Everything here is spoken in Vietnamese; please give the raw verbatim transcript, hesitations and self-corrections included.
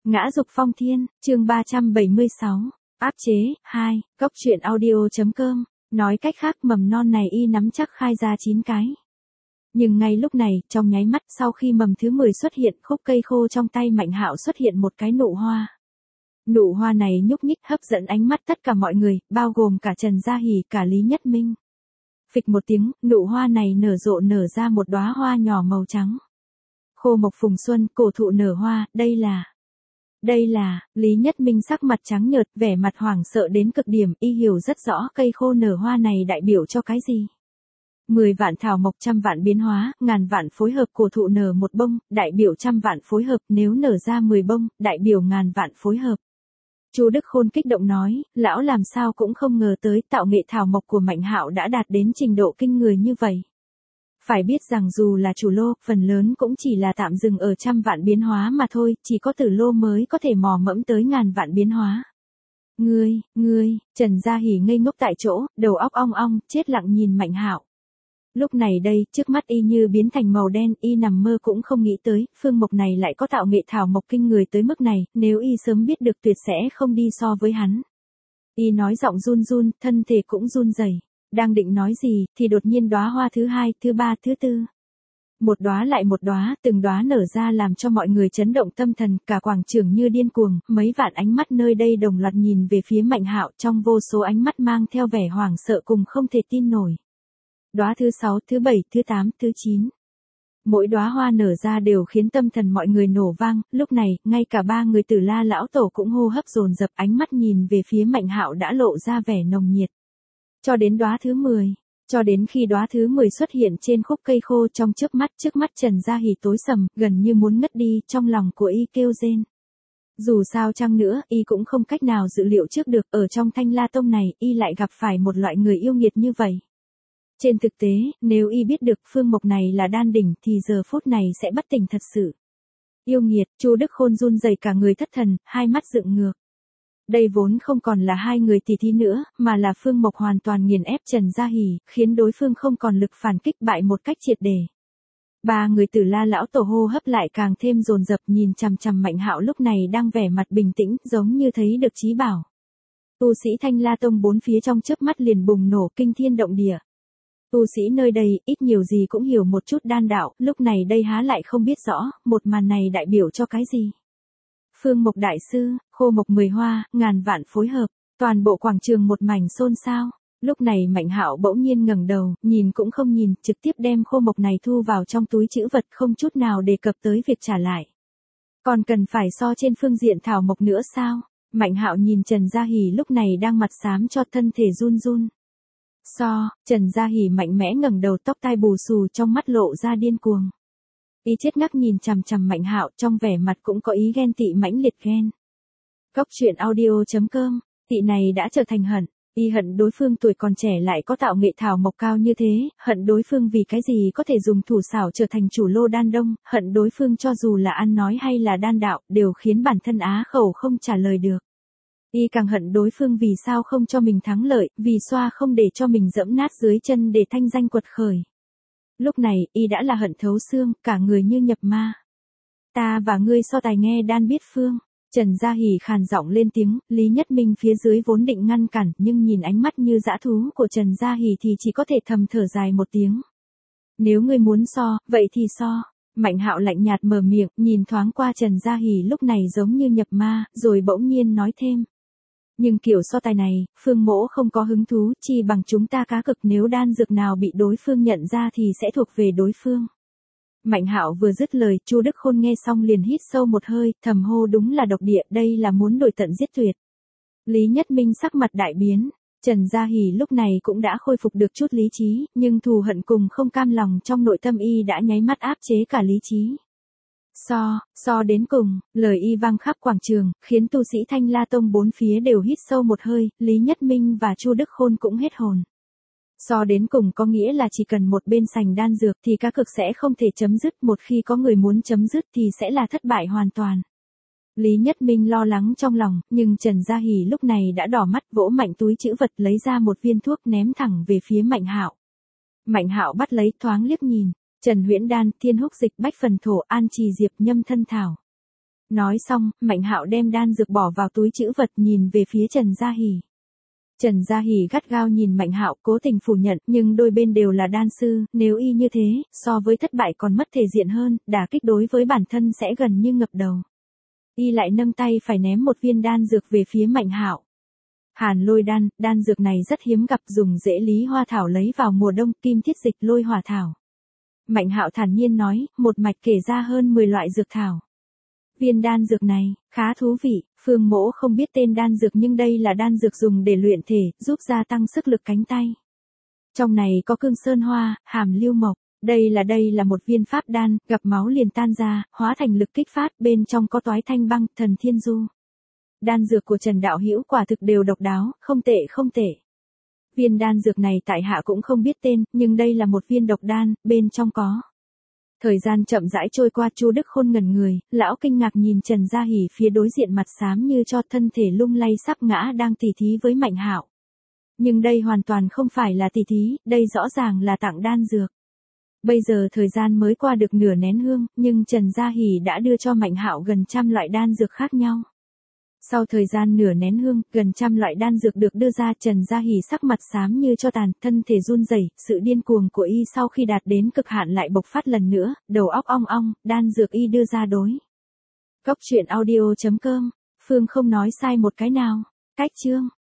Ngã dục phong thiên, chương ba trăm bảy mươi sáu, áp chế, hai, góc truyện audio.com, nói cách khác mầm non này y nắm chắc khai ra chín cái. Nhưng ngay lúc này, trong nháy mắt sau khi mầm thứ mười xuất hiện, khúc cây khô trong tay Mạnh Hạo xuất hiện một cái nụ hoa. Nụ hoa này nhúc nhích hấp dẫn ánh mắt tất cả mọi người, bao gồm cả Trần Gia Hỉ, cả Lý Nhất Minh. Phịch một tiếng, nụ hoa này nở rộ nở ra một đóa hoa nhỏ màu trắng. Khô mộc phùng xuân, cổ thụ nở hoa, đây là... Đây là, Lý Nhất Minh sắc mặt trắng nhợt, vẻ mặt hoảng sợ đến cực điểm, y hiểu rất rõ cây khô nở hoa này đại biểu cho cái gì. Mười vạn thảo mộc trăm vạn biến hóa, ngàn vạn phối hợp, cổ thụ nở một bông, đại biểu trăm vạn phối hợp, nếu nở ra mười bông, đại biểu ngàn vạn phối hợp. Chu Đức Khôn kích động nói, lão làm sao cũng không ngờ tới tạo nghệ thảo mộc của Mạnh Hạo đã đạt đến trình độ kinh người như vậy. Phải biết rằng dù là chủ lô, phần lớn cũng chỉ là tạm dừng ở trăm vạn biến hóa mà thôi, chỉ có tử lô mới có thể mò mẫm tới ngàn vạn biến hóa. Ngươi, ngươi, Trần Gia Hỉ ngây ngốc tại chỗ, đầu óc ong ong, chết lặng nhìn Mạnh Hạo. Lúc này đây, trước mắt y như biến thành màu đen, y nằm mơ cũng không nghĩ tới, phương mộc này lại có tạo nghệ thảo mộc kinh người tới mức này, nếu y sớm biết được tuyệt sẽ không đi so với hắn. Y nói giọng run run, thân thể cũng run rẩy. Đang định nói gì, thì đột nhiên đóa hoa thứ hai, thứ ba, thứ tư. Một đóa lại một đóa, từng đóa nở ra làm cho mọi người chấn động tâm thần, cả quảng trường như điên cuồng, mấy vạn ánh mắt nơi đây đồng loạt nhìn về phía Mạnh Hạo, trong vô số ánh mắt mang theo vẻ hoảng sợ cùng không thể tin nổi. Đóa thứ sáu, thứ bảy, thứ tám, thứ chín. Mỗi đóa hoa nở ra đều khiến tâm thần mọi người nổ vang, lúc này, ngay cả ba người Tử La lão tổ cũng hô hấp dồn dập, ánh mắt nhìn về phía Mạnh Hạo đã lộ ra vẻ nồng nhiệt. Cho đến đóa thứ mười, cho đến khi đóa thứ mười xuất hiện trên khúc cây khô trong chớp mắt, trước mắt Trần Gia Hỉ tối sầm, gần như muốn ngất đi, trong lòng của y kêu rên. Dù sao chăng nữa, y cũng không cách nào dự liệu trước được, ở trong Thanh La Tông này, y lại gặp phải một loại người yêu nghiệt như vậy. Trên thực tế, nếu y biết được phương mộc này là đan đỉnh thì giờ phút này sẽ bất tỉnh thật sự. Yêu nghiệt, Chu Đức Khôn run rẩy cả người thất thần, hai mắt dựng ngược. Đây vốn không còn là hai người tỷ thí nữa, mà là Phương Mộc hoàn toàn nghiền ép Trần Gia Hỉ, khiến đối phương không còn lực phản kích, bại một cách triệt để. Ba người Tử La lão tổ hô hấp lại càng thêm dồn dập, nhìn chằm chằm Mạnh Hạo lúc này đang vẻ mặt bình tĩnh, giống như thấy được chí bảo. Tu sĩ Thanh La Tông bốn phía trong chớp mắt liền bùng nổ kinh thiên động địa. Tu sĩ nơi đây, ít nhiều gì cũng hiểu một chút đan đạo, lúc này đây há lại không biết rõ, một màn này đại biểu cho cái gì. Phương Mộc đại sư, khô mộc mười hoa, ngàn vạn phối hợp, toàn bộ quảng trường một mảnh xôn xao. Lúc này Mạnh Hạo bỗng nhiên ngẩng đầu, nhìn cũng không nhìn, trực tiếp đem khô mộc này thu vào trong túi trữ vật, không chút nào đề cập tới việc trả lại. Còn cần phải so trên phương diện thảo mộc nữa sao? Mạnh Hạo nhìn Trần Gia Hỉ lúc này đang mặt xám cho thân thể run run. So, Trần Gia Hỉ mạnh mẽ ngẩng đầu, tóc tai bù xù, trong mắt lộ ra điên cuồng. Y chết ngắc nhìn chằm chằm Mạnh Hạo, trong vẻ mặt cũng có ý ghen tị mãnh liệt ghen. Góc truyện audio.com, tị này đã trở thành hận, y hận đối phương tuổi còn trẻ lại có tạo nghệ thảo mộc cao như thế, hận đối phương vì cái gì có thể dùng thủ xảo trở thành chủ lô đan đông, hận đối phương cho dù là ăn nói hay là đan đạo, đều khiến bản thân á khẩu không trả lời được. Y càng hận đối phương vì sao không cho mình thắng lợi, vì xoa không để cho mình dẫm nát dưới chân để thanh danh quật khởi. Lúc này, y đã là hận thấu xương, cả người như nhập ma. Ta và ngươi so tài nghe đan biết phương. Trần Gia Hỉ khàn giọng lên tiếng, Lý Nhất Minh phía dưới vốn định ngăn cản, nhưng nhìn ánh mắt như dã thú của Trần Gia Hỉ thì chỉ có thể thầm thở dài một tiếng. Nếu ngươi muốn so, vậy thì so. Mạnh Hạo lạnh nhạt mở miệng, nhìn thoáng qua Trần Gia Hỉ lúc này giống như nhập ma, rồi bỗng nhiên nói thêm. Nhưng kiểu so tài này, Phương Mỗ không có hứng thú, chi bằng chúng ta cá cực, nếu đan dược nào bị đối phương nhận ra thì sẽ thuộc về đối phương. Mạnh Hạo vừa dứt lời, Chu Đức Khôn nghe xong liền hít sâu một hơi, thầm hô đúng là độc địa, đây là muốn đổi tận giết tuyệt. Lý Nhất Minh sắc mặt đại biến, Trần Gia Hỉ lúc này cũng đã khôi phục được chút lý trí, nhưng thù hận cùng không cam lòng trong nội tâm y đã nháy mắt áp chế cả lý trí. So, so đến cùng, lời y vang khắp quảng trường, khiến tu sĩ Thanh La Tông bốn phía đều hít sâu một hơi, Lý Nhất Minh và Chu Đức Khôn cũng hết hồn. So đến cùng có nghĩa là chỉ cần một bên sành đan dược thì cá cược sẽ không thể chấm dứt, một khi có người muốn chấm dứt thì sẽ là thất bại hoàn toàn. Lý Nhất Minh lo lắng trong lòng, nhưng Trần Gia Hỉ lúc này đã đỏ mắt, vỗ mạnh túi trữ vật lấy ra một viên thuốc ném thẳng về phía Mạnh Hạo. Mạnh Hạo bắt lấy, thoáng liếc nhìn. Trần Huyễn Đan, Thiên Húc Dịch, Bách Phần Thổ, An Trì Diệp, Nhâm Thân Thảo. Nói xong, Mạnh Hạo đem đan dược bỏ vào túi trữ vật nhìn về phía Trần Gia Hỉ. Trần Gia Hỉ gắt gao nhìn Mạnh Hạo, cố tình phủ nhận, nhưng đôi bên đều là đan sư, nếu y như thế, so với thất bại còn mất thể diện hơn, đả kích đối với bản thân sẽ gần như ngập đầu. Y lại nâng tay phải ném một viên đan dược về phía Mạnh Hạo. Hàn Lôi đan, đan dược này rất hiếm gặp, dùng rễ lý hoa thảo lấy vào mùa đông, kim thiết dịch lôi hỏa thảo. Mạnh Hạo thản nhiên nói, một mạch kể ra hơn mười loại dược thảo. Viên đan dược này, khá thú vị, Phương Mỗ không biết tên đan dược nhưng đây là đan dược dùng để luyện thể, giúp gia tăng sức lực cánh tay. Trong này có cương sơn hoa, hàm lưu mộc, đây là đây là một viên pháp đan, gặp máu liền tan ra, hóa thành lực kích phát, bên trong có toái thanh băng, thần thiên du. Đan dược của Trần Đạo Hữu quả thực đều độc đáo, không tệ không tệ. Viên đan dược này tại hạ cũng không biết tên, nhưng đây là một viên độc đan, bên trong có. Thời gian chậm rãi trôi qua, Chu Đức Khôn ngẩn người, lão kinh ngạc nhìn Trần Gia Hỉ phía đối diện mặt xám như cho, thân thể lung lay sắp ngã, đang tỉ thí với Mạnh Hạo. Nhưng đây hoàn toàn không phải là tỉ thí, đây rõ ràng là tặng đan dược. Bây giờ thời gian mới qua được nửa nén hương, nhưng Trần Gia Hỉ đã đưa cho Mạnh Hạo gần trăm loại đan dược khác nhau. Sau thời gian nửa nén hương, gần trăm loại đan dược được đưa ra, Trần Gia Hỉ sắc mặt xám như cho tàn, thân thể run rẩy, sự điên cuồng của y sau khi đạt đến cực hạn lại bộc phát lần nữa, đầu óc ong ong, đan dược y đưa ra đối. Cốc truyện audio chấm com, Phương không nói sai một cái nào. Cách chương